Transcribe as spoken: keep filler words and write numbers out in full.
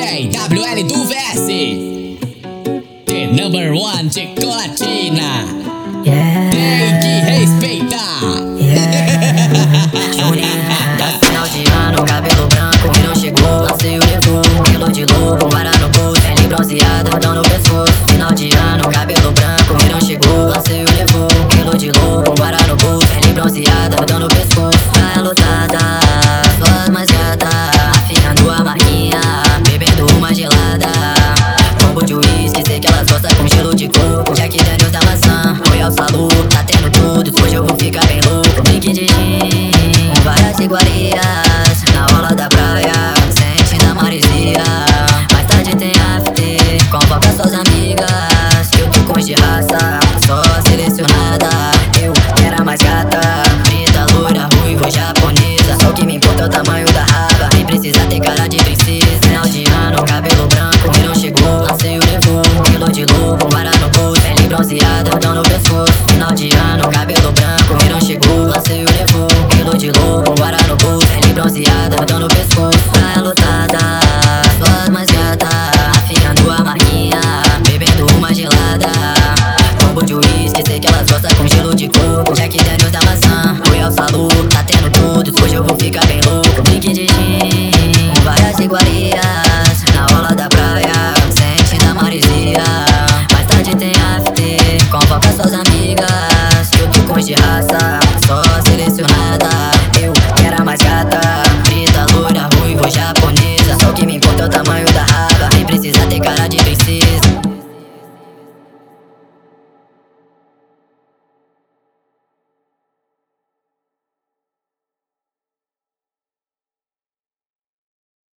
J W L do V S, The number one Chicolatina. Yeah. Tem que respeitar. Yeah. Juninho, tá final de ano, cabelo branco e não chegou. Lancei o levou, pelo de louco, vara no bolso, pele bronzeada, rodão no pescoço. Final de ano, cabelo branco e não chegou. Lancei o levou, pelo de louco, vara no bolso, pele bronzeada, rodão no pescoço. Praia lotada, só as mais gatas, afiando a marquinha, bebendo uma gelada. Combo de uísque, sei que elas gostam com gelo de coco. Jack Daniels da maçã, Royal Salu, tá tendo tudo, hoje eu vou ficar bem louco. Drink de gin, com várias iguarias, na orla da praia, sente na maresia. Mais tarde tem after, convoca suas amigas, eu tô com de raça, só a selecionada. Eu era mais gata, preta, loira, ruiva, japonesa. Só o que me importa é o tamanho da raba, nem precisa ter cara de princesa. Final de ano, cabelo branco e não chegou. Lancei o levou, quilo de louco, vara no bolso, pele bronzeada, rodão no pescoço. Final de ano, cabelo branco e não chegou. Lancei o levou, quilo de louco, vara no bolso, pele bronzeada, rodão no pescoço. Praia lotada, só as mais gatas, afiando a marquinha, bebendo uma gelada. Combo de uísque, sei que elas gostam com gelo de coco. Jack Daniels da maçã, Royal Salu, tá tendo tudo, hoje eu vou ficar bem louco. Drink de gin, com várias iguarias,